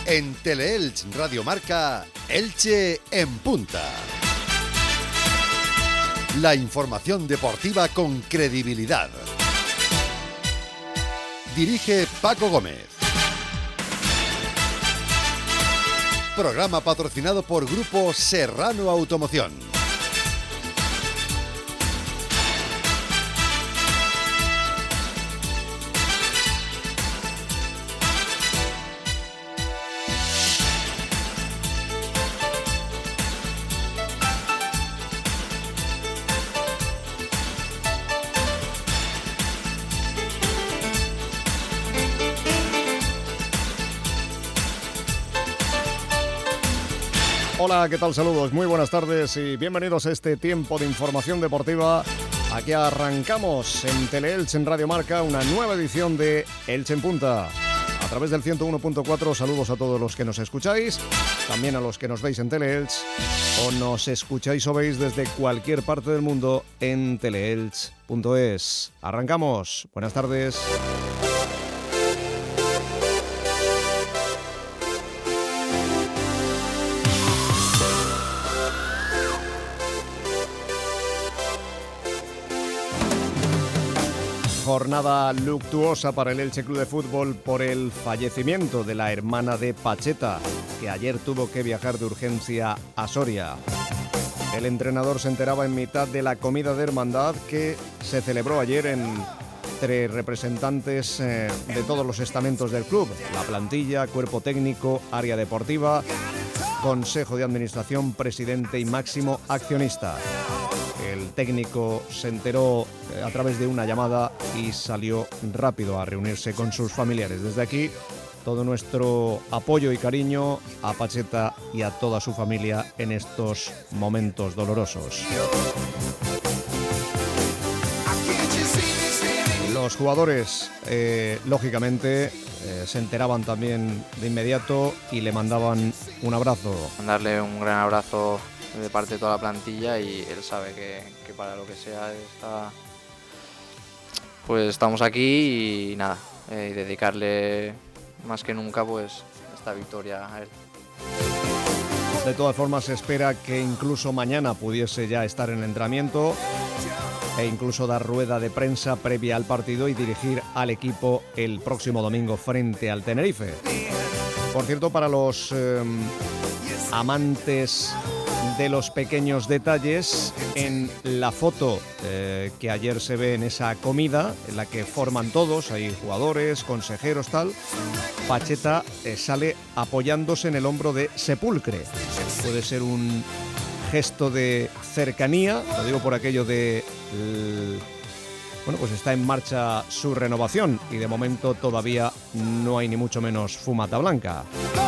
En Teleelch Radio Marca, Elche en punta. La información deportiva con credibilidad. Dirige Paco Gómez. Programa patrocinado por Grupo Serrano Automoción. Hola, ¿qué tal? Saludos, muy buenas tardes y bienvenidos a este tiempo de información deportiva. Aquí arrancamos en Teleelch en Radio Marca una nueva edición de Elche en Punta. A través del 101.4, saludos a todos los que nos escucháis, también a los que nos veis en Teleelch o nos escucháis o veis desde cualquier parte del mundo en teleelch.es. Arrancamos, buenas tardes. Jornada luctuosa para el Elche Club de Fútbol por el fallecimiento de la hermana de Pacheta, que ayer tuvo que viajar de urgencia a Soria. El entrenador se enteraba en mitad de la comida de hermandad que se celebró ayer entre representantes de todos los estamentos del club, la plantilla, cuerpo técnico, área deportiva, consejo de administración, presidente y máximo accionista. El técnico se enteró a través de una llamada y salió rápido a reunirse con sus familiares. Desde aquí, todo nuestro apoyo y cariño a Pacheta y a toda su familia en estos momentos dolorosos. Los jugadores, lógicamente, se enteraban también de inmediato y le mandaban un abrazo. Mandarle un gran abrazo de parte de toda la plantilla, y él sabe que para lo que sea pues estamos aquí y nada, y dedicarle más que nunca pues esta victoria a él. De todas formas, se espera que incluso mañana pudiese ya estar en el entrenamiento e incluso dar rueda de prensa previa al partido y dirigir al equipo el próximo domingo frente al Tenerife. Por cierto, para los amantes de los pequeños detalles, en la foto que ayer se ve en esa comida, en la que forman todos, hay jugadores, consejeros, tal, Pacheta sale apoyándose en el hombro de Sepulcre. Puede ser un gesto de cercanía, lo digo por aquello de... Bueno, pues está en marcha su renovación y de momento todavía no hay ni mucho menos fumata blanca.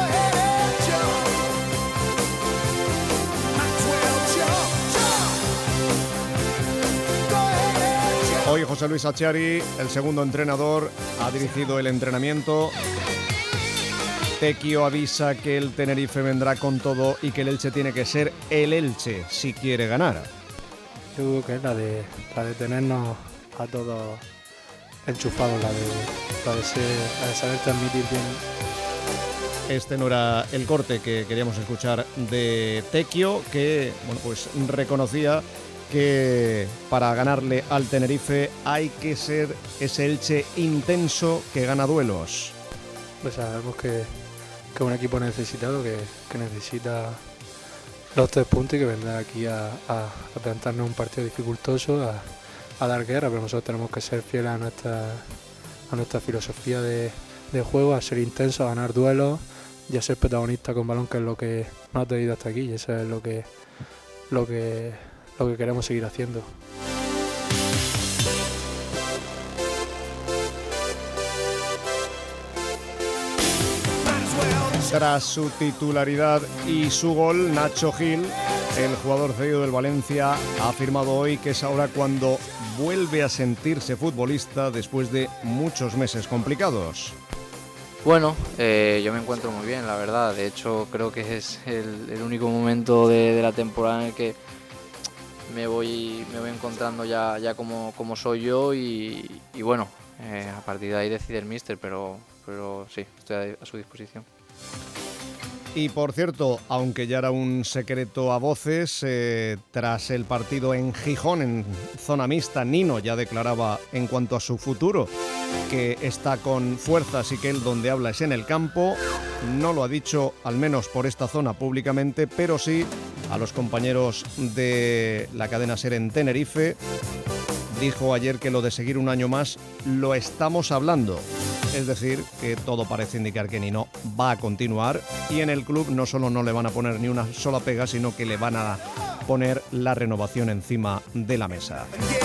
Hoy José Luis Achiari, el segundo entrenador, ha dirigido el entrenamiento. Tecchio avisa que el Tenerife vendrá con todo y que el Elche tiene que ser el Elche si quiere ganar. Yo creo que es la de tenernos a todos enchufados, la de saber transmitir bien. Este no era el corte que queríamos escuchar de Tecchio, que bueno, pues reconocía que para ganarle al Tenerife hay que ser ese Elche intenso que gana duelos. Pues sabemos que es un equipo necesitado, que necesita los 3 puntos y que vendrá aquí a plantarnos un partido dificultoso, a dar guerra, pero nosotros tenemos que ser fieles a nuestra filosofía de juego, a ser intensos, a ganar duelos y a ser protagonistas con balón, que es lo que nos ha traído hasta aquí, y eso es lo que queremos seguir haciendo. Tras su titularidad y su gol, Nacho Gil, el jugador cedido del Valencia, ha afirmado hoy que es ahora cuando vuelve a sentirse futbolista después de muchos meses complicados. Bueno, yo me encuentro muy bien, la verdad. De hecho, creo que es el único momento de la temporada en el que me voy encontrando ya como soy yo y bueno, a partir de ahí decide el míster, pero sí, estoy a su disposición. Y por cierto, aunque ya era un secreto a voces, tras el partido en Gijón, en zona mixta, Nino ya declaraba en cuanto a su futuro que está con fuerzas y que él donde habla es en el campo. No lo ha dicho, al menos por esta zona, públicamente, pero sí a los compañeros de la cadena SER en Tenerife. Dijo ayer que lo de seguir un año más lo estamos hablando. Es decir, que todo parece indicar que Nino va a continuar y en el club no solo no le van a poner ni una sola pega, sino que le van a poner la renovación encima de la mesa.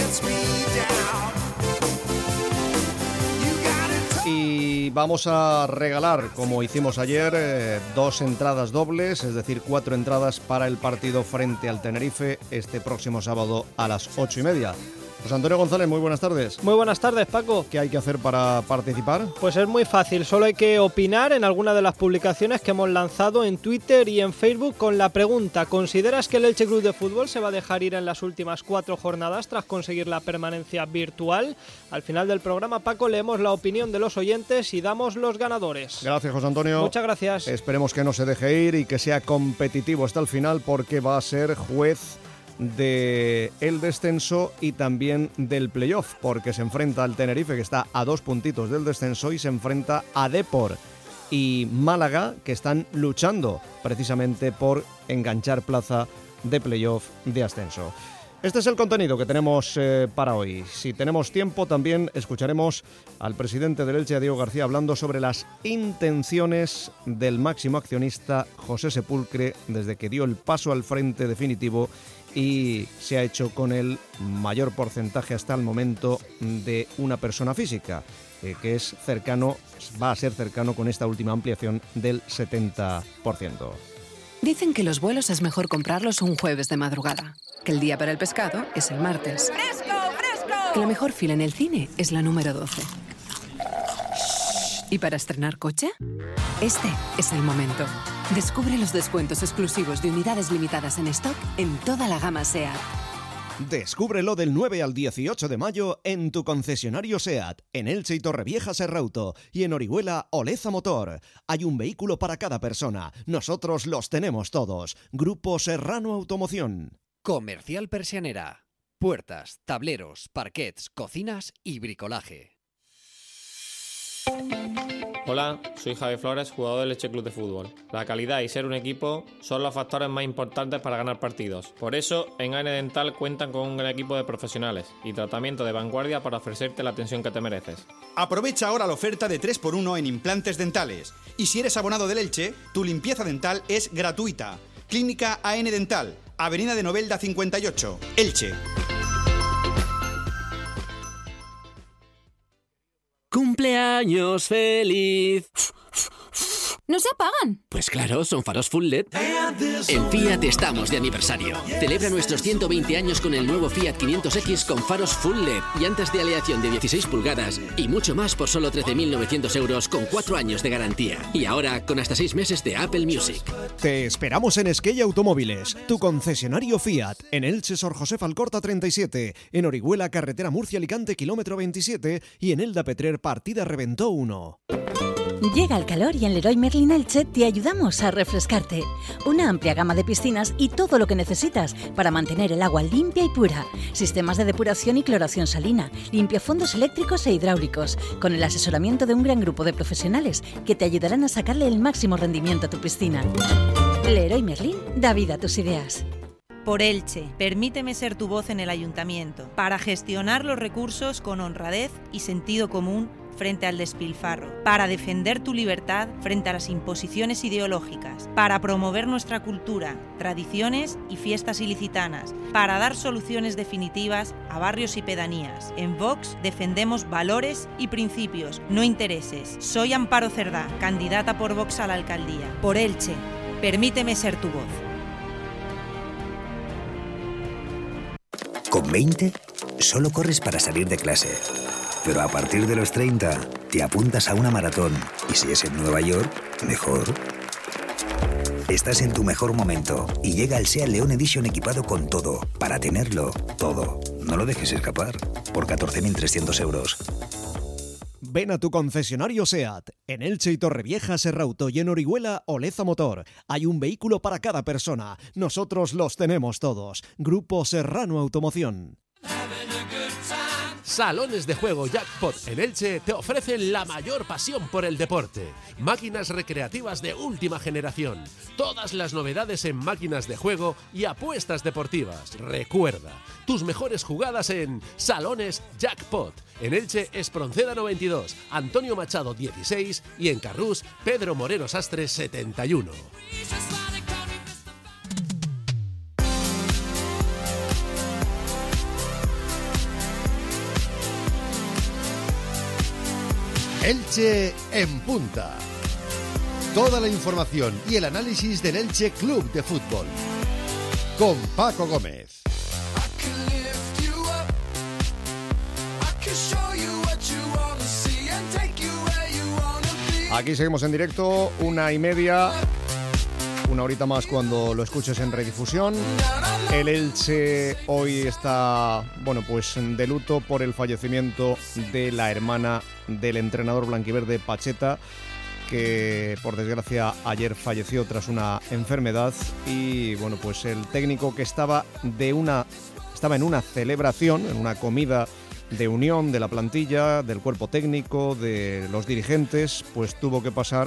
Y vamos a regalar, como hicimos ayer, 2 entradas dobles, es decir, 4 entradas para el partido frente al Tenerife este próximo sábado a las 8:30. José Antonio González, muy buenas tardes. Muy buenas tardes, Paco. ¿Qué hay que hacer para participar? Pues es muy fácil, solo hay que opinar en alguna de las publicaciones que hemos lanzado en Twitter y en Facebook con la pregunta: ¿consideras que el Elche Club de Fútbol se va a dejar ir en las últimas 4 jornadas tras conseguir la permanencia virtual? Al final del programa, Paco, leemos la opinión de los oyentes y damos los ganadores. Gracias, José Antonio. Muchas gracias. Esperemos que no se deje ir y que sea competitivo hasta el final, porque va a ser juez del descenso y también del playoff, porque se enfrenta al Tenerife, que está a 2 puntitos del descenso, y se enfrenta a Depor y Málaga, que están luchando precisamente por enganchar plaza de playoff de ascenso. Este es el contenido que tenemos para hoy. Si tenemos tiempo, también escucharemos al presidente del Elche, a Diego García, hablando sobre las intenciones del máximo accionista José Sepulcre desde que dio el paso al frente definitivo y se ha hecho con el mayor porcentaje hasta el momento de una persona física, que es cercano, va a ser cercano con esta última ampliación del 70%. Dicen que los vuelos es mejor comprarlos un jueves de madrugada, que el día para el pescado es el martes, ¡Fresco, fresco! que la mejor fila en el cine es la número 12. ¿Y para estrenar coche? Este es el momento. Descubre los descuentos exclusivos de unidades limitadas en stock en toda la gama SEAT. Descúbrelo del 9 al 18 de mayo en tu concesionario SEAT, en Elche y Torrevieja Serrauto, y en Orihuela Oleza Motor. Hay un vehículo para cada persona. Nosotros los tenemos todos. Grupo Serrano Automoción. Comercial Persianera. Puertas, tableros, parquets, cocinas y bricolaje. Hola, soy Javi Flores, jugador del Elche Club de Fútbol. La calidad y ser un equipo son los factores más importantes para ganar partidos. Por eso, en AN Dental cuentan con un gran equipo de profesionales y tratamiento de vanguardia para ofrecerte la atención que te mereces. Aprovecha ahora la oferta de 3x1 en implantes dentales. Y si eres abonado del Elche, tu limpieza dental es gratuita. Clínica AN Dental, Avenida de Novelda 58, Elche. ¡Cumpleaños feliz! ¡No se apagan! Pues claro, son faros full LED. En Fiat estamos de aniversario. Celebra nuestros 120 años con el nuevo Fiat 500X con faros full LED, llantas de aleación de 16 pulgadas y mucho más por solo 13.900 euros con 4 años de garantía. Y ahora con hasta 6 meses de Apple Music. Te esperamos en Esquella Automóviles, tu concesionario Fiat, en Elche Sor José Alcorta 37, en Orihuela Carretera Murcia-Alicante kilómetro 27 y en Elda Petrer partida Reventó 1. Llega el calor y en Leroy Merlin Elche te ayudamos a refrescarte. Una amplia gama de piscinas y todo lo que necesitas para mantener el agua limpia y pura. Sistemas de depuración y cloración salina, limpiafondos eléctricos e hidráulicos, con el asesoramiento de un gran grupo de profesionales que te ayudarán a sacarle el máximo rendimiento a tu piscina. Leroy Merlin da vida a tus ideas. Por Elche, permíteme ser tu voz en el ayuntamiento para gestionar los recursos con honradez y sentido común frente al despilfarro, para defender tu libertad frente a las imposiciones ideológicas, para promover nuestra cultura, tradiciones y fiestas ilicitanas, para dar soluciones definitivas a barrios y pedanías. En Vox defendemos valores y principios, no intereses. Soy Amparo Cerdá, candidata por Vox a la alcaldía. Por Elche, permíteme ser tu voz. Con 20, solo corres para salir de clase. Pero a partir de los 30, te apuntas a una maratón. Y si es en Nueva York, mejor. Estás en tu mejor momento y llega el SEAT León Edition equipado con todo, para tenerlo todo. No lo dejes escapar, por 14.300 euros. Ven a tu concesionario SEAT. En Elche y Torrevieja, Serrauto, y en Orihuela, Oleza Motor. Hay un vehículo para cada persona. Nosotros los tenemos todos. Grupo Serrano Automoción. Salones de juego Jackpot en Elche te ofrecen la mayor pasión por el deporte. Máquinas recreativas de última generación. Todas las novedades en máquinas de juego y apuestas deportivas. Recuerda, tus mejores jugadas en Salones Jackpot. En Elche, Espronceda 92, Antonio Machado 16 y en Carrús, Pedro Moreno Sastre 71. Elche en punta. Toda la información y el análisis del Elche Club de Fútbol. Con Paco Gómez. Aquí seguimos en directo, 1:30, una horita más cuando lo escuches en redifusión. El Elche hoy está, pues de luto por el fallecimiento de la hermana del entrenador blanquiverde Pacheta, que por desgracia ayer falleció tras una enfermedad. Y pues el técnico que estaba en una celebración, en una comida de unión de la plantilla, del cuerpo técnico, de los dirigentes, pues tuvo que pasar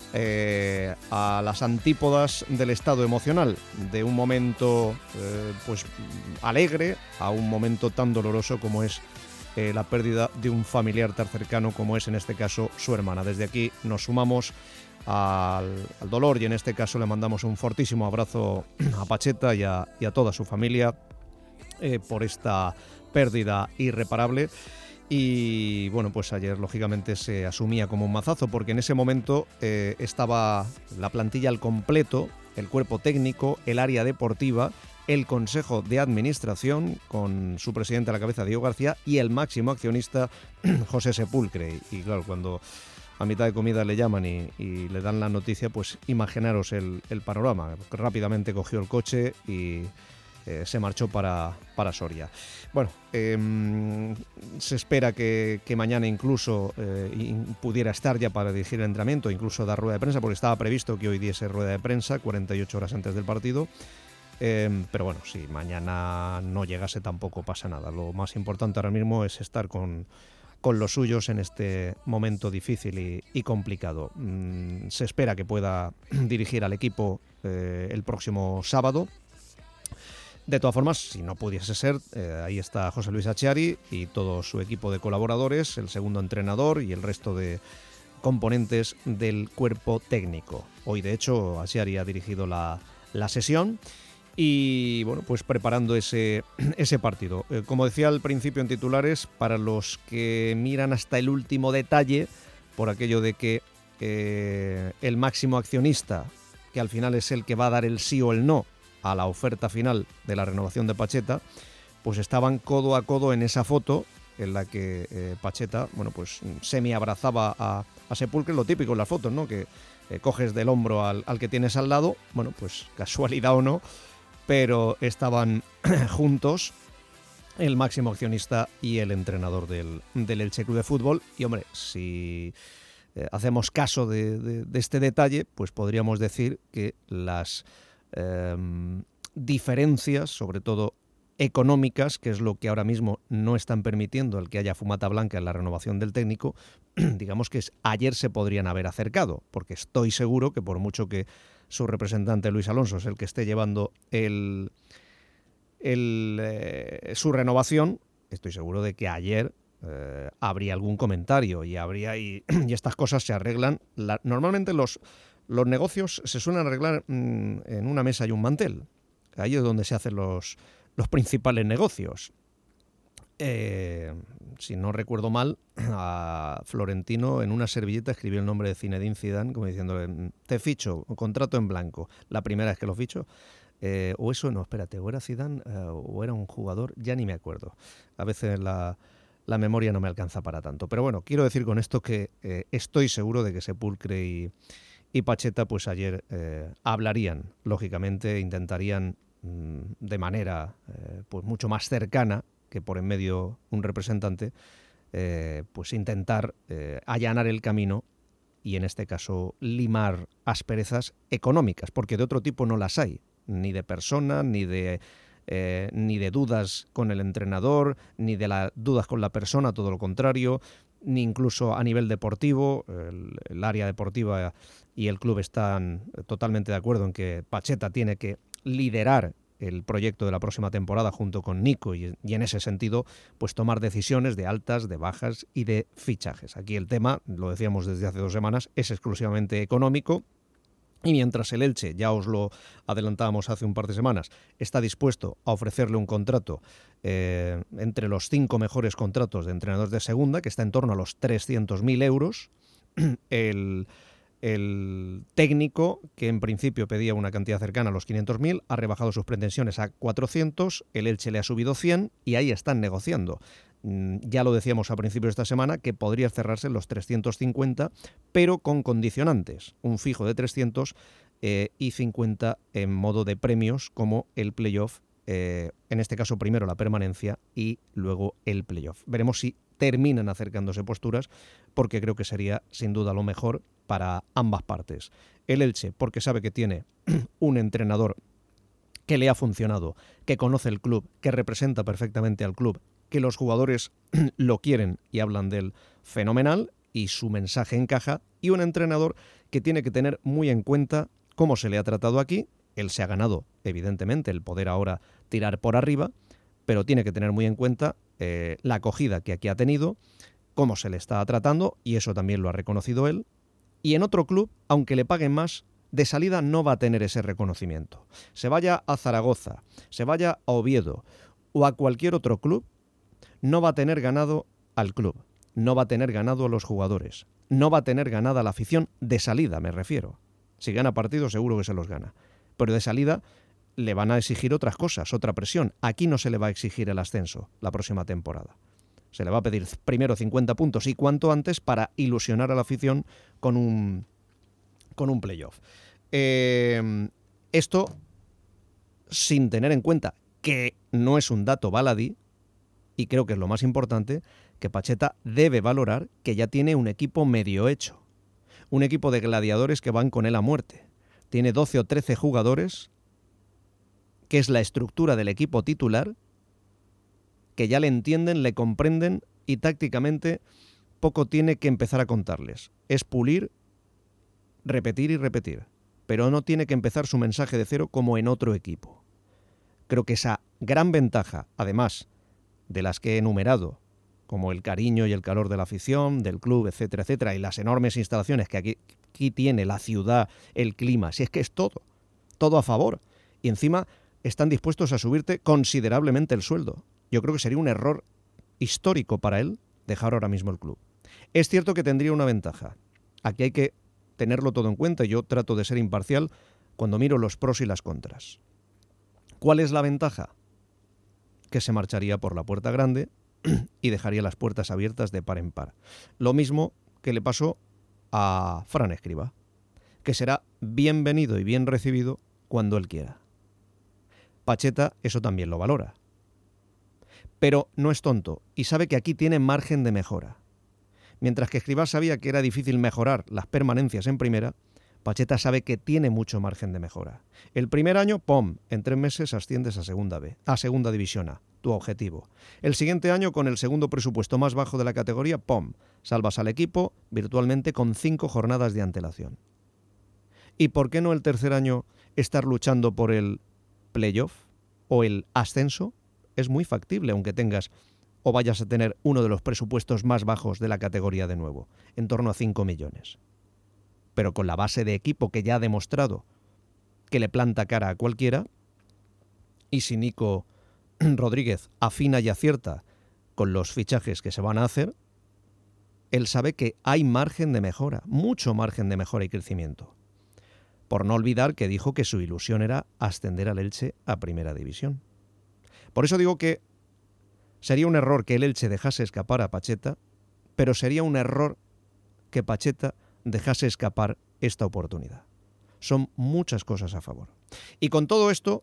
a las antípodas del estado emocional, de un momento alegre a un momento tan doloroso como es la pérdida de un familiar tan cercano como es en este caso su hermana. Desde aquí nos sumamos al dolor y en este caso le mandamos un fortísimo abrazo a Pacheta y a toda su familia por esta pérdida irreparable. Y pues ayer lógicamente se asumía como un mazazo, porque en ese momento estaba la plantilla al completo, el cuerpo técnico, el área deportiva, el consejo de administración con su presidente a la cabeza, Diego García, y el máximo accionista, José Sepulcre. Y claro, cuando a mitad de comida le llaman y le dan la noticia, pues imaginaros el panorama. Rápidamente cogió el coche y se marchó para Soria. Se espera que mañana incluso pudiera estar ya para dirigir el entrenamiento, incluso dar rueda de prensa, porque estaba previsto que hoy diese rueda de prensa 48 horas antes del partido. Pero si mañana no llegase tampoco pasa nada. Lo más importante ahora mismo es estar con los suyos en este momento difícil y complicado. Se espera que pueda dirigir al equipo el próximo sábado. De todas formas, si no pudiese ser, ahí está José Luis Achiari y todo su equipo de colaboradores, el segundo entrenador y el resto de componentes del cuerpo técnico. Hoy, de hecho, Achiari ha dirigido la sesión y, preparando ese partido. Como decía al principio en titulares, para los que miran hasta el último detalle, por aquello de que el máximo accionista, que al final es el que va a dar el sí o el no a la oferta final de la renovación de Pacheta, pues estaban codo a codo en esa foto en la que Pacheta, semi abrazaba a Sepulcre, lo típico en las fotos, ¿no? Que coges del hombro al que tienes al lado, casualidad o no, pero estaban juntos el máximo accionista y el entrenador del Elche Club de Fútbol. Y si hacemos caso de este detalle, pues podríamos decir que las diferencias, sobre todo económicas, que es lo que ahora mismo no están permitiendo el que haya fumata blanca en la renovación del técnico, digamos que ayer se podrían haber acercado, porque estoy seguro que por mucho que su representante Luis Alonso es el que esté llevando su renovación, estoy seguro de que ayer habría algún comentario y estas cosas se arreglan. Normalmente los negocios se suelen arreglar en una mesa y un mantel. Ahí es donde se hacen los principales negocios. Si no recuerdo mal, a Florentino en una servilleta escribió el nombre de Zinedine Zidane, como diciéndole: te ficho, contrato en blanco. La primera vez que lo ficho. O eso, no, espérate, o era Zidane o era un jugador, ya ni me acuerdo. A veces la memoria no me alcanza para tanto. Pero quiero decir con esto que estoy seguro de que Sepulcre y Pacheta pues ayer hablarían, lógicamente, intentarían de manera pues mucho más cercana que por en medio un representante, pues intentar allanar el camino y en este caso limar asperezas económicas, porque de otro tipo no las hay, ni de persona, ni de dudas con el entrenador, ni de dudas con la persona, todo lo contrario, ni incluso a nivel deportivo. El área deportiva y el club están totalmente de acuerdo en que Pacheta tiene que liderar el proyecto de la próxima temporada junto con Nico y en ese sentido pues tomar decisiones de altas, de bajas y de fichajes. Aquí el tema, lo decíamos desde hace 2 semanas, es exclusivamente económico. Y mientras el Elche, ya os lo adelantábamos hace un par de semanas, está dispuesto a ofrecerle un contrato entre los 5 mejores contratos de entrenadores de segunda, que está en torno a los 300.000 euros, el técnico, que en principio pedía una cantidad cercana a los 500.000, ha rebajado sus pretensiones a 400, el Elche le ha subido 100 y ahí están negociando. Ya lo decíamos a principios de esta semana que podría cerrarse en los 350, pero con condicionantes, un fijo de 300 y 50 en modo de premios como el playoff, en este caso primero la permanencia y luego el playoff. Veremos si terminan acercándose posturas, porque creo que sería sin duda lo mejor para ambas partes. El Elche, porque sabe que tiene un entrenador que le ha funcionado, que conoce el club, que representa perfectamente al club, que los jugadores lo quieren y hablan de él fenomenal y su mensaje encaja, y un entrenador que tiene que tener muy en cuenta cómo se le ha tratado aquí. Él se ha ganado, evidentemente, el poder ahora tirar por arriba, pero tiene que tener muy en cuenta la acogida que aquí ha tenido, cómo se le está tratando, y eso también lo ha reconocido él. Y en otro club, aunque le paguen más, de salida no va a tener ese reconocimiento. Se vaya a Zaragoza, se vaya a Oviedo o a cualquier otro club, no va a tener ganado al club, no va a tener ganado a los jugadores, no va a tener ganada la afición de salida, me refiero. Si gana partidos seguro que se los gana, pero de salida le van a exigir otras cosas, otra presión. Aquí no se le va a exigir el ascenso la próxima temporada. Se le va a pedir primero 50 puntos y cuanto antes para ilusionar a la afición con un playoff. Esto sin tener en cuenta que no es un dato baladí, y creo que es lo más importante, que Pacheta debe valorar que ya tiene un equipo medio hecho. Un equipo de gladiadores que van con él a muerte. Tiene 12 o 13 jugadores, que es la estructura del equipo titular, que ya le entienden, le comprenden y tácticamente poco tiene que empezar a contarles. Es pulir, repetir y repetir, pero no tiene que empezar su mensaje de cero como en otro equipo. Creo que esa gran ventaja, además de las que he enumerado, como el cariño y el calor de la afición, del club, etcétera, etcétera, y las enormes instalaciones que aquí tiene la ciudad, el clima, si es que es todo a favor. Y encima están dispuestos a subirte considerablemente el sueldo. Yo creo que sería un error histórico para él dejar ahora mismo el club. Es cierto que tendría una ventaja. Aquí hay que tenerlo todo en cuenta y yo trato de ser imparcial cuando miro los pros y las contras. ¿Cuál es la ventaja? Que se marcharía por la puerta grande y dejaría las puertas abiertas de par en par. Lo mismo que le pasó a Fran Escribá, que será bienvenido y bien recibido cuando él quiera. Pacheta eso también lo valora. Pero no es tonto y sabe que aquí tiene margen de mejora. Mientras que Escribá sabía que era difícil mejorar las permanencias en primera, Pacheta sabe que tiene mucho margen de mejora. El primer año, ¡pum!, en 3 meses asciendes a Segunda División A, tu objetivo. El siguiente año, con el segundo presupuesto más bajo de la categoría, ¡pum!, salvas al equipo virtualmente con 5 jornadas de antelación. ¿Y por qué no el tercer año estar luchando por el playoff o el ascenso? Es muy factible, aunque tengas o vayas a tener uno de los presupuestos más bajos de la categoría de nuevo, en torno a 5 millones. Pero con la base de equipo que ya ha demostrado que le planta cara a cualquiera, y si Nico Rodríguez afina y acierta con los fichajes que se van a hacer, él sabe que hay margen de mejora, mucho margen de mejora y crecimiento. Por no olvidar que dijo que su ilusión era ascender al Elche a Primera División. Por eso digo que sería un error que el Elche dejase escapar a Pacheta, pero sería un error que Pacheta dejase escapar esta oportunidad. Son muchas cosas a favor. Y con todo esto,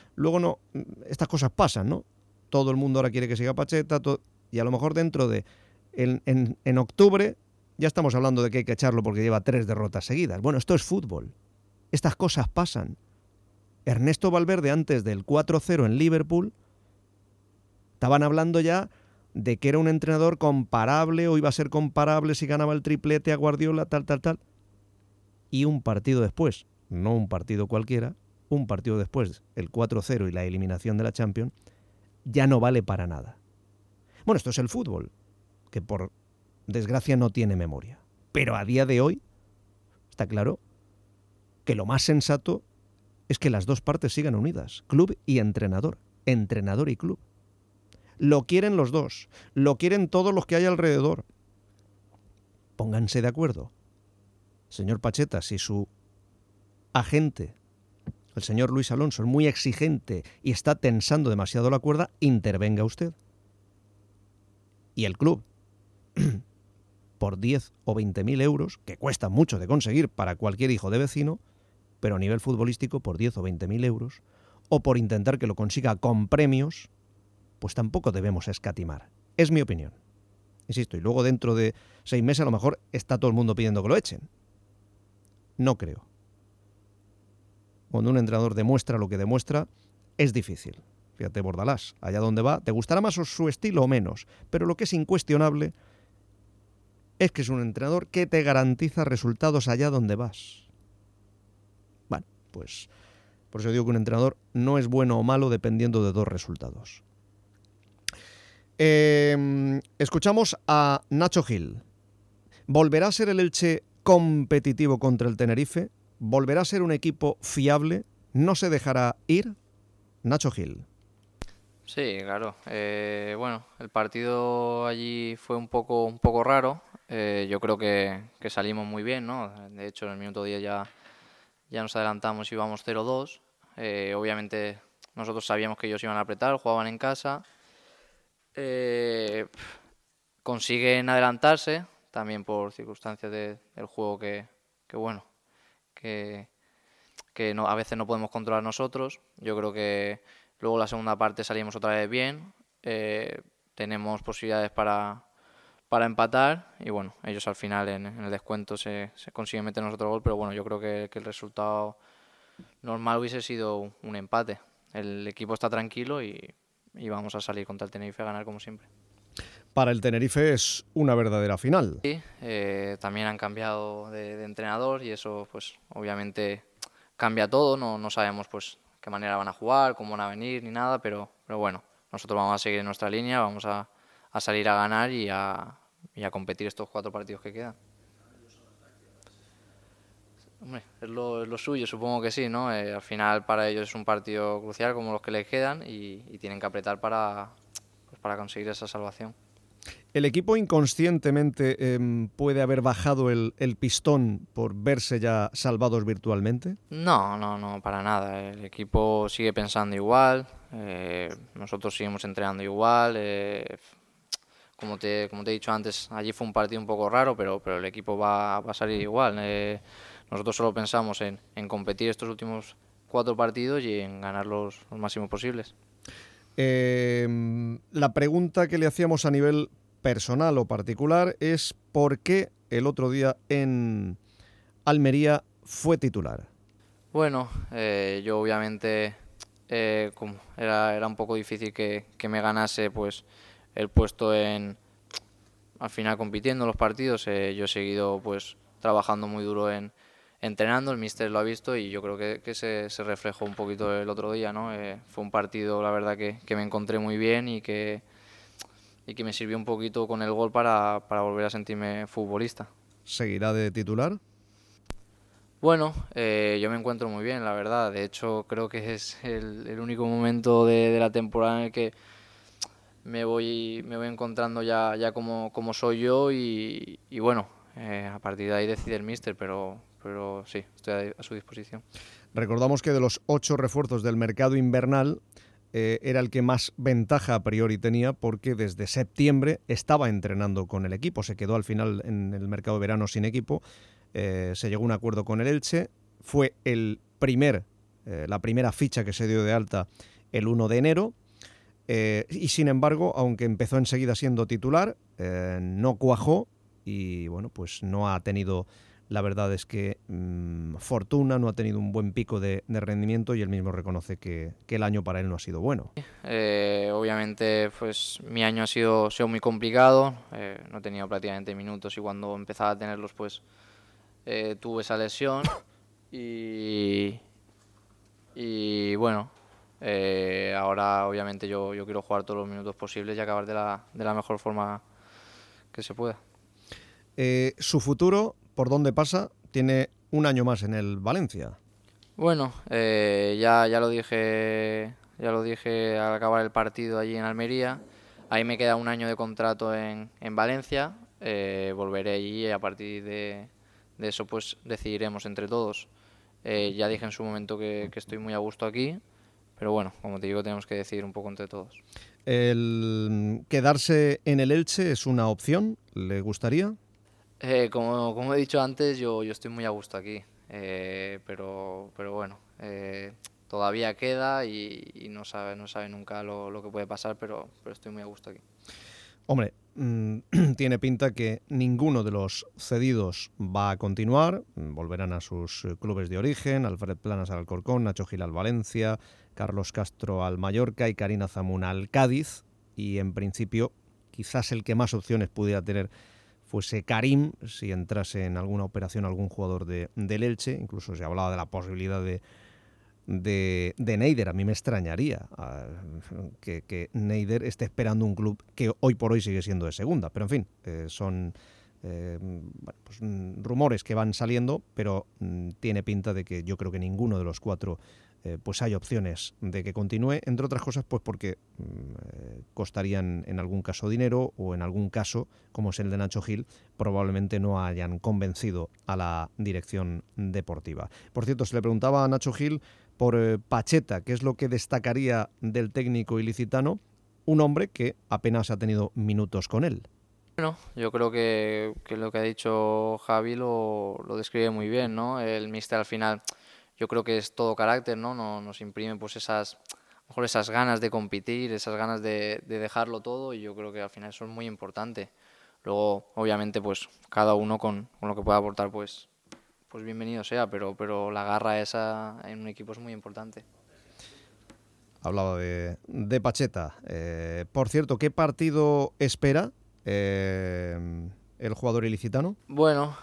luego estas cosas pasan, ¿no? Todo el mundo ahora quiere que siga Pacheta, y a lo mejor dentro de en octubre ya estamos hablando de que hay que echarlo porque lleva 3 derrotas seguidas. Bueno, esto es fútbol. Estas cosas pasan. Ernesto Valverde, antes del 4-0 en Liverpool, estaban hablando ya de que era un entrenador comparable o iba a ser comparable si ganaba el triplete a Guardiola, tal. Y un partido después, no un partido cualquiera, un partido después, el 4-0 y la eliminación de la Champions, ya no vale para nada. Bueno, esto es el fútbol, que por desgracia no tiene memoria. Pero a día de hoy está claro que lo más sensato es que las dos partes sigan unidas, club y entrenador y club. Lo quieren los dos, lo quieren todos los que hay alrededor. Pónganse de acuerdo. Señor Pacheta, si su agente, el señor Luis Alonso, es muy exigente y está tensando demasiado la cuerda, intervenga usted. Y el club, por 10 o 20.000 euros, que cuesta mucho de conseguir para cualquier hijo de vecino, pero a nivel futbolístico por 10 o 20.000 euros, o por intentar que lo consiga con premios, pues tampoco debemos escatimar. Es mi opinión. Insisto, y luego dentro de 6 meses a lo mejor está todo el mundo pidiendo que lo echen. No creo. Cuando un entrenador demuestra lo que demuestra, es difícil. Fíjate, Bordalás, allá donde va, te gustará más su estilo o menos, pero lo que es incuestionable es que es un entrenador que te garantiza resultados allá donde vas. Bueno, pues por eso digo que un entrenador no es bueno o malo dependiendo de 2 resultados. Escuchamos a Nacho Gil. ¿Volverá a ser el Elche competitivo contra el Tenerife? ¿Volverá a ser un equipo fiable? ¿No se dejará ir? Nacho Gil. Sí, claro. Bueno, el partido allí fue un poco raro. Yo creo que salimos muy bien, ¿no? De hecho, en el minuto 10 ya nos adelantamos y íbamos 0-2. Obviamente nosotros sabíamos que ellos iban a apretar, jugaban en casa. Consiguen adelantarse, también por circunstancias del juego que no, a veces no podemos controlar nosotros. Yo creo que luego la segunda parte salimos otra vez bien, tenemos posibilidades para empatar y bueno, ellos al final en el descuento se consiguen meternos otro gol, pero bueno, yo creo que el resultado normal hubiese sido un empate. El equipo está tranquilo y vamos a salir contra el Tenerife a ganar como siempre. Para el Tenerife es una verdadera final. Sí, también han cambiado de entrenador y eso pues obviamente cambia todo, no sabemos pues qué manera van a jugar, cómo van a venir ni nada, pero bueno, nosotros vamos a seguir en nuestra línea, vamos a salir a ganar y a competir estos 4 partidos que quedan. Hombre, es lo suyo, supongo que sí, ¿no? Al final para ellos es un partido crucial como los que les quedan y tienen que apretar para conseguir esa salvación. ¿El equipo inconscientemente puede haber bajado el pistón por verse ya salvados virtualmente? No, para nada. El equipo sigue pensando igual, nosotros seguimos entrenando igual. Como te he dicho antes, allí fue un partido un poco raro, pero el equipo va a salir igual. Nosotros solo pensamos en competir estos últimos 4 partidos y en ganar los máximos posibles. La pregunta que le hacíamos a nivel personal o particular es ¿por qué el otro día en Almería fue titular? Bueno, yo obviamente como era un poco difícil que me ganase pues el puesto al final compitiendo en los partidos. Yo he seguido pues trabajando muy duro entrenando, el míster lo ha visto y yo creo que se reflejó un poquito el otro día, ¿no? Fue un partido, la verdad, que me encontré muy bien y que me sirvió un poquito con el gol para volver a sentirme futbolista. ¿Seguirá de titular? Bueno, yo me encuentro muy bien, la verdad. De hecho, creo que es el único momento de la temporada en el que me voy encontrando ya como soy yo y bueno, a partir de ahí decide el míster, pero sí, estoy a su disposición. Recordamos que de los 8 refuerzos del mercado invernal era el que más ventaja a priori tenía porque desde septiembre estaba entrenando con el equipo. Se quedó al final en el mercado de verano sin equipo. Se llegó a un acuerdo con el Elche. Fue la primera ficha que se dio de alta el 1 de enero. Y sin embargo, aunque empezó enseguida siendo titular, no cuajó y bueno, pues no ha tenido, la verdad es que fortuna, no ha tenido un buen pico de rendimiento, y él mismo reconoce que el año para él no ha sido bueno. Obviamente pues mi año ha sido muy complicado, no he tenido prácticamente minutos, y cuando empezaba a tenerlos pues tuve esa lesión y bueno, ahora obviamente yo quiero jugar todos los minutos posibles y acabar de la mejor forma que se pueda. Su futuro, ¿por dónde pasa? Tiene un año más en el Valencia. Bueno, ya lo dije al acabar el partido allí en Almería. Ahí me queda un año de contrato en Valencia. Volveré allí y a partir de eso pues decidiremos entre todos. Ya dije en su momento que estoy muy a gusto aquí, pero bueno, como te digo, tenemos que decidir un poco entre todos. ¿El quedarse en el Elche es una opción? ¿Le gustaría? Como he dicho antes, yo estoy muy a gusto aquí, pero bueno, todavía queda y no sabe nunca lo que puede pasar, pero estoy muy a gusto aquí. Hombre, tiene pinta que ninguno de los cedidos va a continuar, volverán a sus clubes de origen, Alfred Planas al Alcorcón, Nacho Gil al Valencia, Carlos Castro al Mallorca y Karina Zamuna al Cádiz, y en principio quizás el que más opciones pudiera tener fuese Karim, si entrase en alguna operación algún jugador del Elche. Incluso se hablaba de la posibilidad de Neider. A mí me extrañaría que Neider esté esperando un club que hoy por hoy sigue siendo de segunda, pero en fin, son pues, rumores que van saliendo, pero tiene pinta de que yo creo que ninguno de los cuatro pues hay opciones de que continúe, entre otras cosas pues porque costarían en algún caso dinero, o en algún caso, como es el de Nacho Gil, probablemente no hayan convencido a la dirección deportiva. Por cierto, se le preguntaba a Nacho Gil por Pacheta, qué es lo que destacaría del técnico ilicitano, un hombre que apenas ha tenido minutos con él. Bueno, yo creo que lo que ha dicho Javi lo describe muy bien, ¿no? El míster al final, yo creo que es todo carácter, ¿no? Nos imprime pues esas ganas de competir, esas ganas de dejarlo todo, y yo creo que al final eso es muy importante. Luego, obviamente, pues cada uno con lo que pueda aportar, pues bienvenido sea, pero la garra esa en un equipo es muy importante. Hablaba de Pacheta. Por cierto, ¿qué partido espera el jugador ilicitano? Bueno,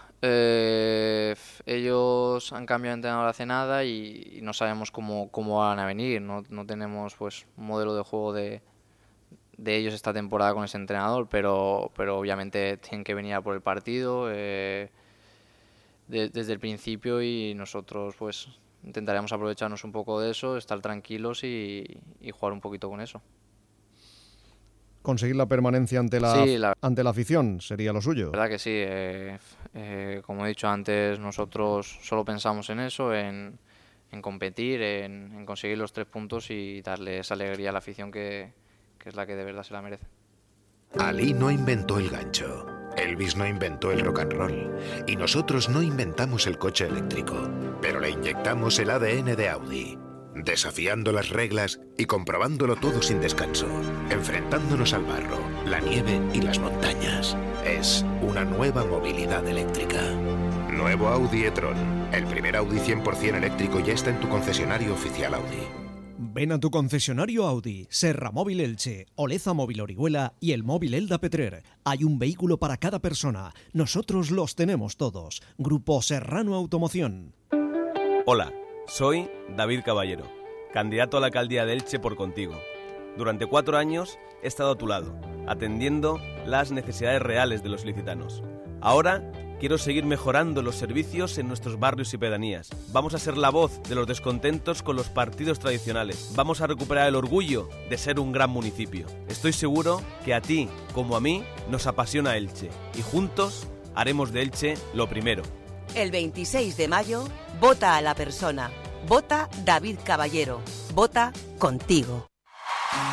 ellos han cambiado de entrenador hace nada y no sabemos cómo van a venir. No tenemos pues un modelo de juego de ellos esta temporada con ese entrenador, pero obviamente tienen que venir a por el partido desde el principio, y nosotros pues intentaremos aprovecharnos un poco de eso, estar tranquilos y jugar un poquito con eso. Conseguir la permanencia ante la afición sería lo suyo. La verdad que sí. Como he dicho antes, nosotros solo pensamos en eso, en competir, en conseguir los 3 puntos y darle esa alegría a la afición que es la que de verdad se la merece. Ali no inventó el gancho, Elvis no inventó el rock and roll, y nosotros no inventamos el coche eléctrico, pero le inyectamos el ADN de Audi. Desafiando las reglas y comprobándolo todo sin descanso, enfrentándonos al barro, la nieve y las montañas. Es una nueva movilidad eléctrica. Nuevo Audi e-tron, el primer Audi 100% eléctrico, ya está en tu concesionario oficial Audi. Ven a tu concesionario Audi, Serra Móvil Elche, Oleza Móvil Orihuela y el Móvil Elda Petrer. Hay un vehículo para cada persona. Nosotros los tenemos todos. Grupo Serrano Automoción. Hola, soy David Caballero, candidato a la alcaldía de Elche por Contigo. Durante 4 años he estado a tu lado, atendiendo las necesidades reales de los ilicitanos. Ahora quiero seguir mejorando los servicios en nuestros barrios y pedanías. Vamos a ser la voz de los descontentos con los partidos tradicionales. Vamos a recuperar el orgullo de ser un gran municipio. Estoy seguro que a ti, como a mí, nos apasiona Elche. Y juntos haremos de Elche lo primero. El 26 de mayo, vota a la persona. Vota David Caballero. Vota Contigo.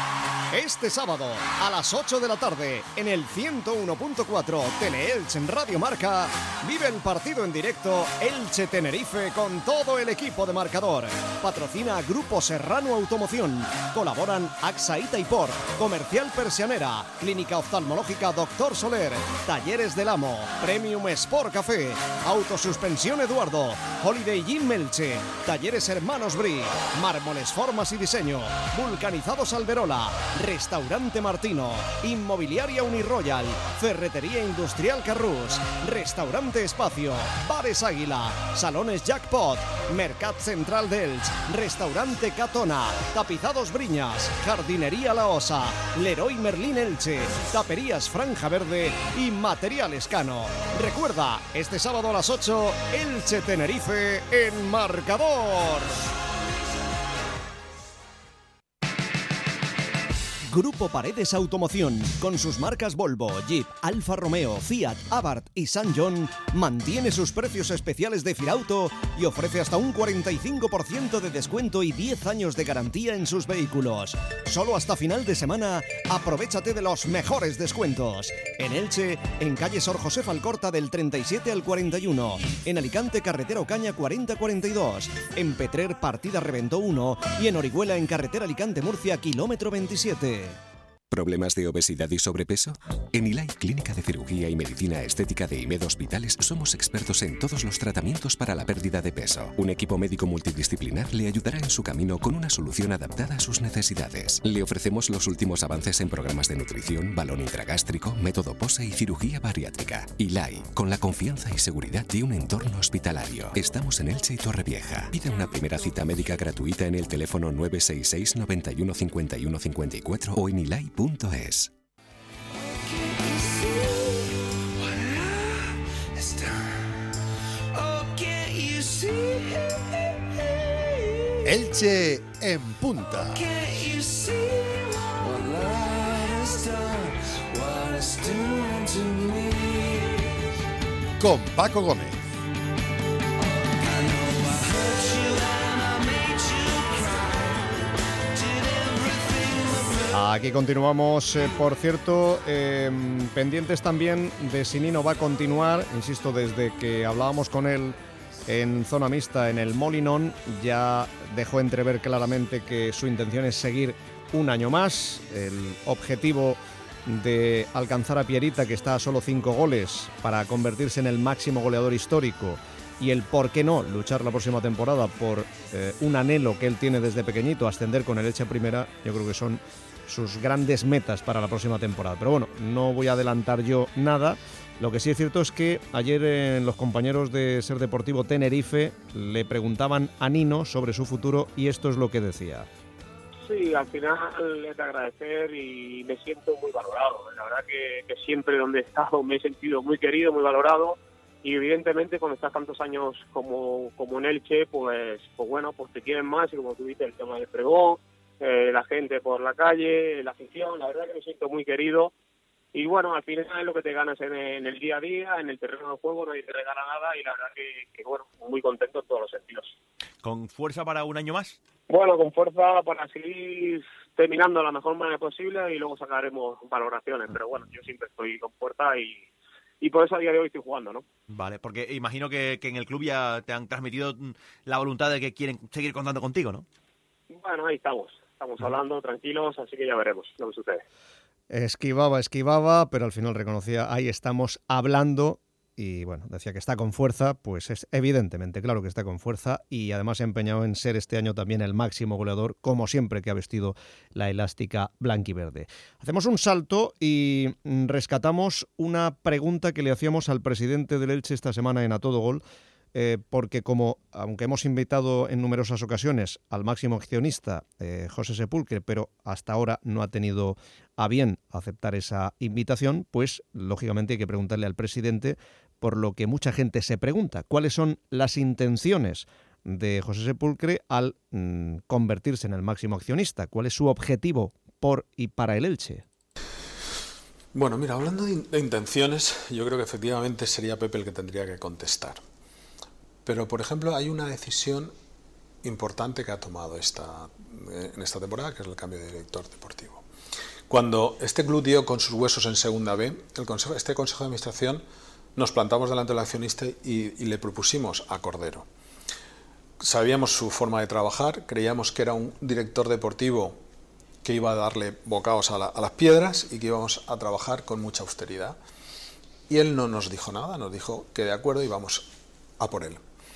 Este sábado a las 8 de la tarde en el 101.4 Teleelch en Radio Marca vive el partido en directo Elche-Tenerife con todo el equipo de Marcador. Patrocina Grupo Serrano Automoción. Colaboran AXA y Taipor, Comercial Persianera, Clínica Oftalmológica Dr. Soler, Talleres del Amo, Premium Sport Café, Autosuspensión Eduardo, Holiday Gym Elche, Talleres Hermanos Bri, Mármoles Formas y Diseño, Vulcanizados Alberola, Restaurante Martino, Inmobiliaria Uniroyal, Ferretería Industrial Carrús, Restaurante Espacio, Bares Águila, Salones Jackpot, Mercat Central d'Elx, Restaurante Catona, Tapizados Briñas, Jardinería La Osa, Leroy Merlin Elche, Taperías Franja Verde y Material Escano. Recuerda, este sábado a las 8, Elche-Tenerife en Marcador. Grupo Paredes Automoción, con sus marcas Volvo, Jeep, Alfa Romeo, Fiat, Abarth y San John, mantiene sus precios especiales de Firauto y ofrece hasta un 45% de descuento y 10 años de garantía en sus vehículos. Solo hasta final de semana, aprovéchate de los mejores descuentos. En Elche, en calle Sor José Alcorta del 37 al 41. En Alicante, carretera Ocaña 40-42. En Petrer, partida Reventó 1. Y en Orihuela, en carretera Alicante-Murcia, kilómetro 27. ¿Problemas de obesidad y sobrepeso? En Ilai Clínica de Cirugía y Medicina Estética de IMED Hospitales somos expertos en todos los tratamientos para la pérdida de peso. Un equipo médico multidisciplinar le ayudará en su camino con una solución adaptada a sus necesidades. Le ofrecemos los últimos avances en programas de nutrición, balón intragástrico, método POSE y cirugía bariátrica. Ilai, con la confianza y seguridad de un entorno hospitalario. Estamos en Elche y Torrevieja. Pide una primera cita médica gratuita en el teléfono 966 91 51 54 o en ilai.es. Elche en punta. Con Paco Gómez. Aquí continuamos, por cierto, pendientes también de si Nino va a continuar, insisto, desde que hablábamos con él en zona mixta en el Molinón, ya dejó entrever claramente que su intención es seguir un año más. El objetivo de alcanzar a Pierita, que está a solo 5 goles, para convertirse en el máximo goleador histórico, y el por qué no luchar la próxima temporada por un anhelo que él tiene desde pequeñito, ascender con el Elche a primera, yo creo que son sus grandes metas para la próxima temporada. Pero bueno, no voy a adelantar yo nada. Lo que sí es cierto es que ayer los compañeros de Ser Deportivo Tenerife le preguntaban a Nino sobre su futuro y esto es lo que decía. Sí, al final es de agradecer y me siento muy valorado. La verdad que siempre donde he estado me he sentido muy querido, muy valorado, y evidentemente cuando estás tantos años como en Elche, pues bueno, pues te quieren más, y como tú dices, el tema del pregón, la gente por la calle, la afición, la verdad que me siento muy querido. Y bueno, al final es lo que te ganas en el día a día, en el terreno de juego, nadie te regala nada, y la verdad que bueno, muy contento en todos los sentidos. ¿Con fuerza para un año más? Bueno, con fuerza para seguir terminando de la mejor manera posible y luego sacaremos valoraciones, pero bueno, yo siempre estoy con fuerza y por eso a día de hoy estoy jugando, ¿no? Vale, porque imagino que en el club ya te han transmitido la voluntad de que quieren seguir contando contigo, ¿no? Bueno, ahí estamos hablando tranquilos, así que ya veremos lo que sucede. Esquivaba, pero al final reconocía, ahí estamos hablando, y bueno, decía que está con fuerza, pues es evidentemente, claro que está con fuerza, y además se ha empeñado en ser este año también el máximo goleador, como siempre que ha vestido la elástica blanquiverde. Hacemos un salto y rescatamos una pregunta que le hacíamos al presidente del Elche esta semana en A Todo Gol, porque aunque hemos invitado en numerosas ocasiones al máximo accionista, José Sepúlcre, pero hasta ahora no ha tenido a bien aceptar esa invitación, pues lógicamente hay que preguntarle al presidente por lo que mucha gente se pregunta: ¿cuáles son las intenciones de José Sepúlcre al convertirse en el máximo accionista? ¿Cuál es su objetivo por y para el Elche? Bueno, mira, hablando de intenciones, yo creo que efectivamente sería Pepe el que tendría que contestar. Pero, por ejemplo, hay una decisión importante que ha tomado en esta temporada, que es el cambio de director deportivo. Cuando este club dio con sus huesos en Segunda B, este Consejo de Administración nos plantamos delante del accionista y le propusimos a Cordero. Sabíamos su forma de trabajar, creíamos que era un director deportivo que iba a darle bocados a las piedras y que íbamos a trabajar con mucha austeridad. Y él no nos dijo nada, nos dijo que de acuerdo íbamos a por él.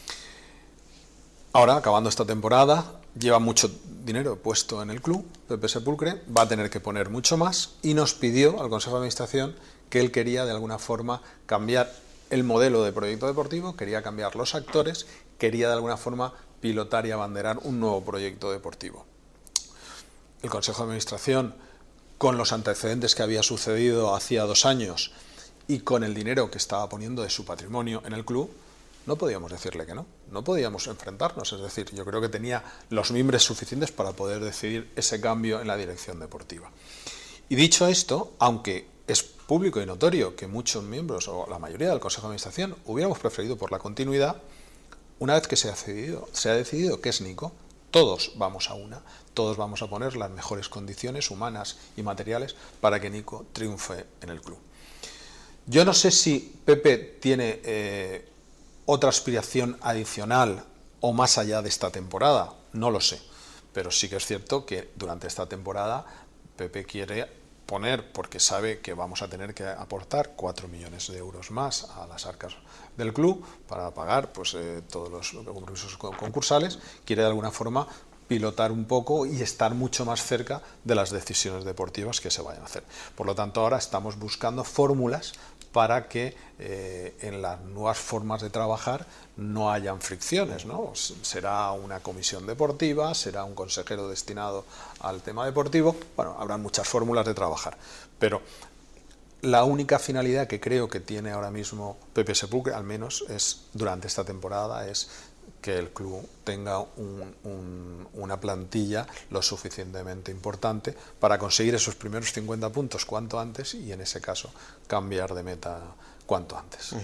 Ahora, acabando esta temporada, lleva mucho dinero puesto en el club, Pepe Sepulcre, va a tener que poner mucho más y nos pidió al Consejo de Administración que él quería de alguna forma cambiar el modelo de proyecto deportivo, quería cambiar los actores, quería de alguna forma pilotar y abanderar un nuevo proyecto deportivo. El Consejo de Administración, con los antecedentes que había sucedido hacía 2 años y con el dinero que estaba poniendo de su patrimonio en el club, no podíamos decirle que no, no podíamos enfrentarnos, es decir, yo creo que tenía los mimbres suficientes para poder decidir ese cambio en la dirección deportiva. Y dicho esto, aunque es público y notorio que muchos miembros o la mayoría del Consejo de Administración hubiéramos preferido por la continuidad, una vez que se ha decidido que es Nico, todos vamos a una, todos vamos a poner las mejores condiciones humanas y materiales para que Nico triunfe en el club. Yo no sé si Pepe tiene otra aspiración adicional o más allá de esta temporada, no lo sé, pero sí que es cierto que durante esta temporada Pepe quiere poner, porque sabe que vamos a tener que aportar 4 millones de euros más a las arcas del club para pagar pues, todos los compromisos concursales, quiere de alguna forma pilotar un poco y estar mucho más cerca de las decisiones deportivas que se vayan a hacer. Por lo tanto, ahora estamos buscando fórmulas para que en las nuevas formas de trabajar no hayan fricciones, ¿no? Será una comisión deportiva, será un consejero destinado al tema deportivo, bueno, habrá muchas fórmulas de trabajar, pero la única finalidad que creo que tiene ahora mismo Pepe Sepulcre, al menos es durante esta temporada, es que el club tenga una plantilla lo suficientemente importante para conseguir esos primeros 50 puntos cuanto antes y en ese caso cambiar de meta cuanto antes.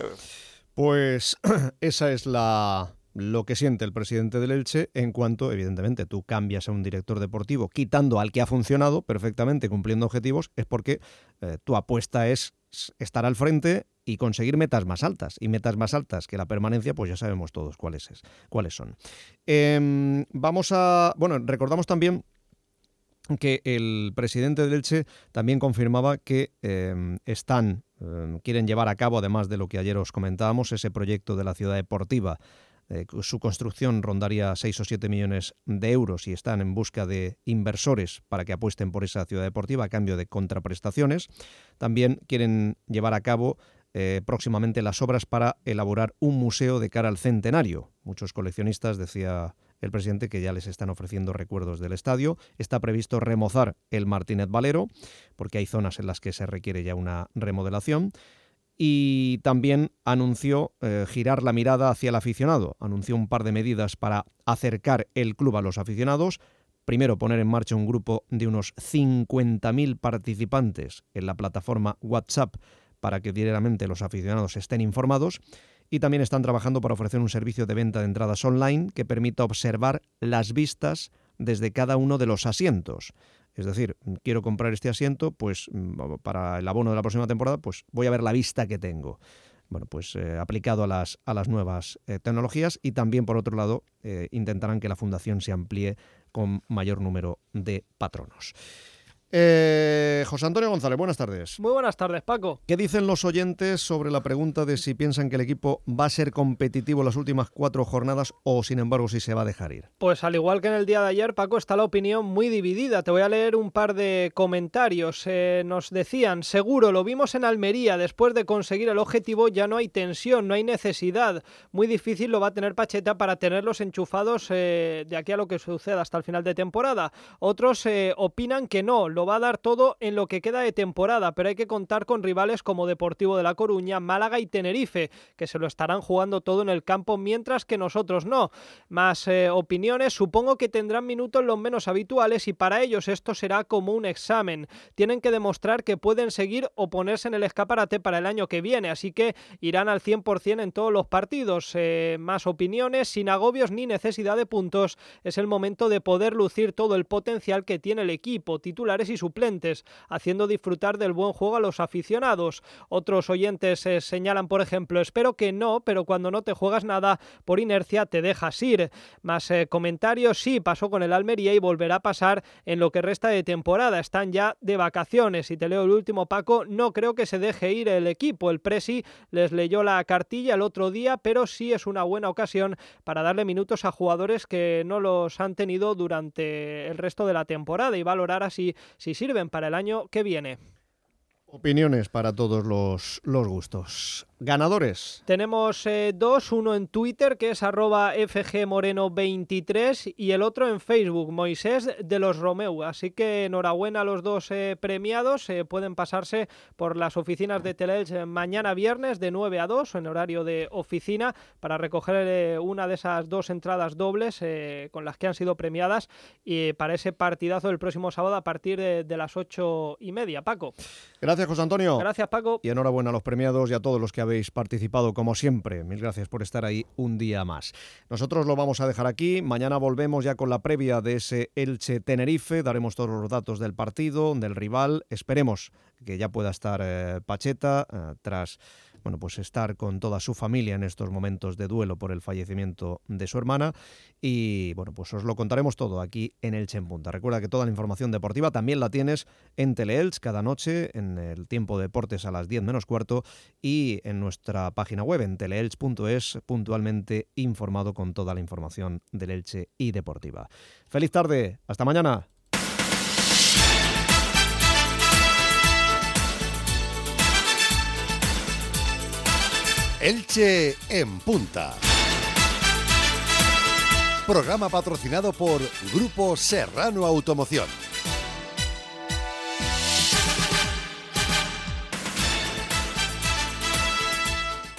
Pues esa es lo que siente el presidente del Elche en cuanto, evidentemente, tú cambias a un director deportivo quitando al que ha funcionado perfectamente, cumpliendo objetivos, es porque tu apuesta es estar al frente y conseguir metas más altas. Y metas más altas que la permanencia, pues ya sabemos todos cuáles son. Recordamos también que el presidente del Elche también confirmaba que quieren llevar a cabo, además de lo que ayer os comentábamos, ese proyecto de la ciudad deportiva. Su construcción rondaría 6 o 7 millones de euros y están en busca de inversores para que apuesten por esa ciudad deportiva a cambio de contraprestaciones. También quieren llevar a cabo próximamente las obras para elaborar un museo de cara al centenario. Muchos coleccionistas, decía el presidente, que ya les están ofreciendo recuerdos del estadio. Está previsto remozar el Martínez Valero, porque hay zonas en las que se requiere ya una remodelación. Y también anunció girar la mirada hacia el aficionado. Anunció un par de medidas para acercar el club a los aficionados. Primero, poner en marcha un grupo de unos 50.000 participantes en la plataforma WhatsApp para que diariamente los aficionados estén informados. Y también están trabajando para ofrecer un servicio de venta de entradas online que permita observar las vistas desde cada uno de los asientos. Es decir, quiero comprar este asiento, pues para el abono de la próxima temporada, pues voy a ver la vista que tengo. Bueno, pues aplicado a las nuevas tecnologías, y también, por otro lado, intentarán que la fundación se amplíe con mayor número de patronos. José Antonio González, buenas tardes. Muy buenas tardes, Paco. ¿Qué dicen los oyentes sobre la pregunta de si piensan que el equipo va a ser competitivo las últimas 4 jornadas o, sin embargo, si se va a dejar ir? Pues al igual que en el día de ayer, Paco, está la opinión muy dividida. Te voy a leer un par de comentarios. Nos decían: seguro, lo vimos en Almería, después de conseguir el objetivo ya no hay tensión, no hay necesidad. Muy difícil lo va a tener Pacheta para tenerlos enchufados de aquí a lo que suceda hasta el final de temporada. Otros opinan que no, lo va a dar todo en lo que queda de temporada, pero hay que contar con rivales como Deportivo de La Coruña, Málaga y Tenerife, que se lo estarán jugando todo en el campo, mientras que nosotros no. Más opiniones: supongo que tendrán minutos los menos habituales y para ellos esto será como un examen. Tienen que demostrar que pueden seguir o ponerse en el escaparate para el año que viene, así que irán al 100% en todos los partidos. Más opiniones: sin agobios ni necesidad de puntos, es el momento de poder lucir todo el potencial que tiene el equipo, titulares titulares y suplentes, haciendo disfrutar del buen juego a los aficionados. Otros oyentes señalan, por ejemplo, espero que no, pero cuando no te juegas nada, por inercia te dejas ir. Más comentarios, sí, pasó con el Almería y volverá a pasar en lo que resta de temporada. Están ya de vacaciones. Y te leo el último, Paco, no creo que se deje ir el equipo. El Presi les leyó la cartilla el otro día, pero sí es una buena ocasión para darle minutos a jugadores que no los han tenido durante el resto de la temporada y valorar así si sirven para el año que viene. Opiniones para todos los gustos. Ganadores. Tenemos dos, uno en Twitter que es @FGMoreno23 y el otro en Facebook, Moisés de los Romeu. Así que enhorabuena a los dos premiados. Pueden pasarse por las oficinas de Teleelch mañana viernes de 9 a 2 en horario de oficina para recoger una de esas dos entradas dobles con las que han sido premiadas y para ese partidazo del próximo sábado a partir de las 8:30. Paco. Gracias, José Antonio. Gracias, Paco. Y enhorabuena a los premiados y a todos los que habéis participado como siempre. Mil gracias por estar ahí un día más. Nosotros lo vamos a dejar aquí. Mañana volvemos ya con la previa de ese Elche-Tenerife. Daremos todos los datos del partido, del rival. Esperemos que ya pueda estar Pacheta tras estar con toda su familia en estos momentos de duelo por el fallecimiento de su hermana. Y pues os lo contaremos todo aquí en Elche en Punta. Recuerda que toda la información deportiva también la tienes en Teleelch cada noche en el tiempo de deportes a las 10 menos cuarto y en nuestra página web en teleelch.es, puntualmente informado con toda la información del Elche y deportiva. Feliz tarde, hasta mañana. Elche en Punta. Programa patrocinado por Grupo Serrano Automoción.